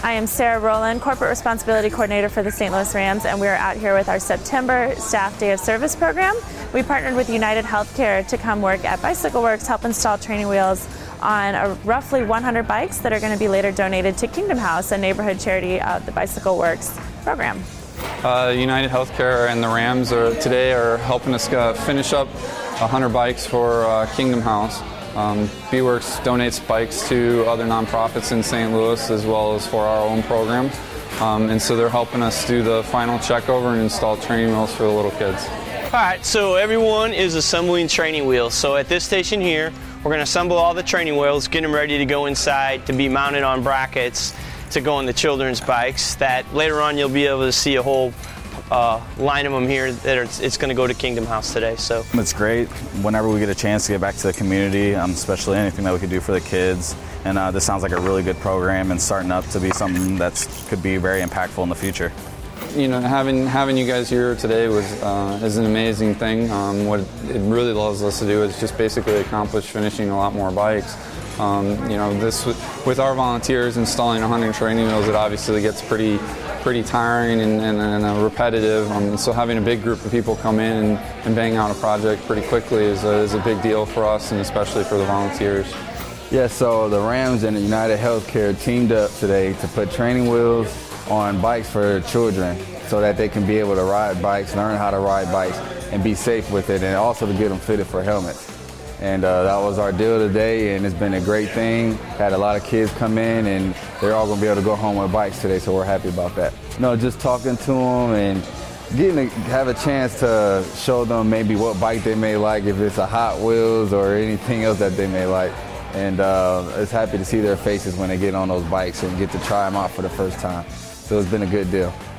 I am Sarah Rowland, Corporate Responsibility Coordinator for the St. Louis Rams, and we are out here with our September Staff Day of Service program. We partnered with United Healthcare to come work at Bicycle Works, help install training wheels on roughly 100 bikes that are going to be later donated to Kingdom House, a neighborhood charity of the Bicycle Works program. United Healthcare and the Rams today are helping us finish up 100 bikes for Kingdom House. B-Works donates bikes to other nonprofits in St. Louis as well as for our own program. And so they're helping us do the final checkover and install training wheels for the little kids. All right, so everyone is assembling training wheels. So at this station here, we're going to assemble all the training wheels, get them ready to go inside to be mounted on brackets to go on the children's bikes that later on you'll be able to see a whole line of them here that it's going to go to Kingdom House today. So it's great whenever we get a chance to get back to the community, especially anything that we could do for the kids. And this sounds like a really good program and starting up to be something that could be very impactful in the future. You know, having you guys here today is an amazing thing. What it really allows us to do is just basically accomplish finishing a lot more bikes. You know, this with our volunteers installing 100 training wheels, it obviously gets pretty tiring and repetitive. So having a big group of people come in and bang out a project pretty quickly is a big deal for us, and especially for the volunteers. Yeah, so the Rams and the United Healthcare teamed up today to put training wheels on bikes for children so that they can be able to ride bikes, learn how to ride bikes, and be safe with it, and also to get them fitted for helmets. And that was our deal today, and it's been a great thing. Had a lot of kids come in, and they're all going to be able to go home with bikes today, so we're happy about that. No, just talking to them and getting to have a chance to show them maybe what bike they may like, if it's a Hot Wheels or anything else that they may like. And it's happy to see their faces when they get on those bikes and get to try them out for the first time. So it's been a good deal.